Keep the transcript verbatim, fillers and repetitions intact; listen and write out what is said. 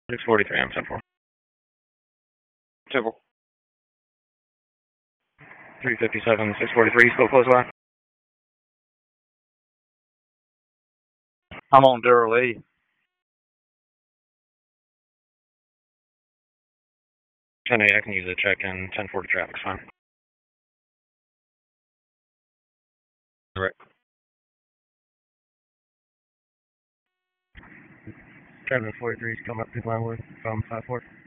six forty-three, I'm ten four. Temple. three fifty-seven, six forty-three, still close by. I'm on Darrell E. ten eight, I can use a check in ten forty traffic's fine. Right. seven forty-three is coming up to Glenwood from five four.